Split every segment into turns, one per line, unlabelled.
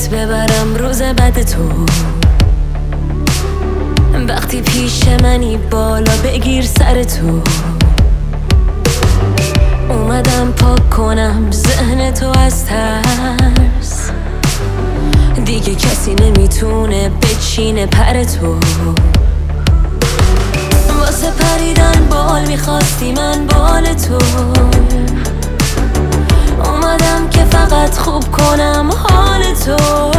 ببرم روز بعد تو. وقتی پیش منی بالا بگیر سر تو. اومدم پاک کنم ذهن تو از ترس. دیگه کسی نمیتونه بچینه پر تو. واسه پریدن بال میخواستی من بال تو. اومدم که فقط خوب کنم حال تو.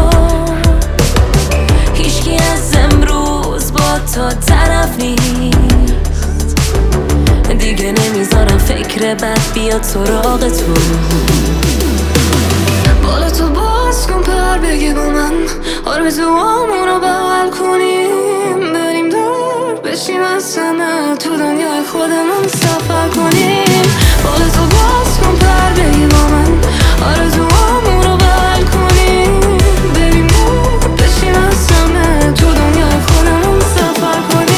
هیچکی از امروز با تو طرف نیست. دیگه نمیذارم فکر بد بیاد سراغ تو. بالا تو باز کن پر بگی با من آرزوامونو بغل کنیم. بریم دور بشیم از همه تو دنیای خودمون سفر کنیم. بالا تو باز کن پر بگی با من آرزوامونو بغل کنیم. بریم دور بشیم از همه تو دنیای خودمون سفر کنیم.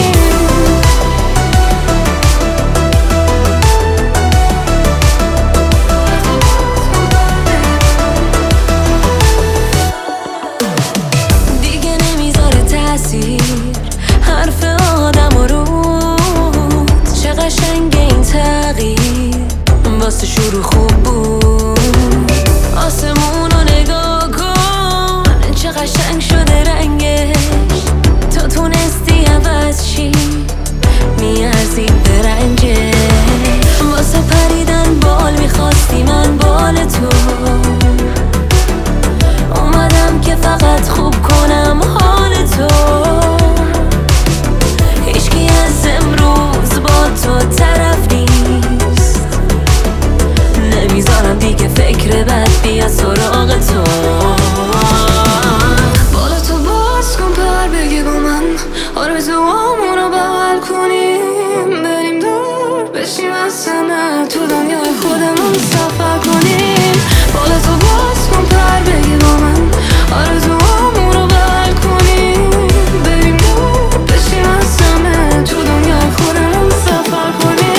حرف آدم و رود چه قشنگ این تغییر واسه شروع خوب بود. آسمون رو نگاه کن چه قشنگ شده رنگش. تو تونستی عوض چی میارزی به رنجش. واسه پریدن بال میخواستی من بال تو. اومدم که فقط خوب کنم حال تو. هیچکی از امروز با تو طرف نیست. نمیذارم دیگه فکر بد بیاد سراغ تو. بالا تو باز کن پر بگی با من آرزوامونو بغل کنیم. بریم دور بشیم از همه تو دنیای خودمون سفر کنیم. بالا تو باز کن پر بگی با من آرزوامونو بغل کنیم. بریم دور بشیم از همه تو دنیای خودمون سفر کنیم.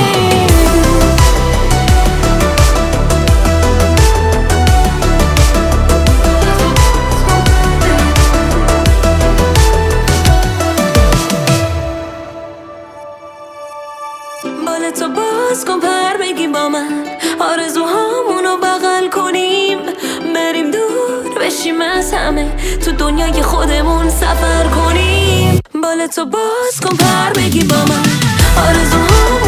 بال تو باز کن پر بگی با من آرزوهامونو بغل کنیم. بریم دور بشیم از همه تو دنیای خودمون سفر کنیم. بال تو باز کن پر بگی با من آرزوهامونو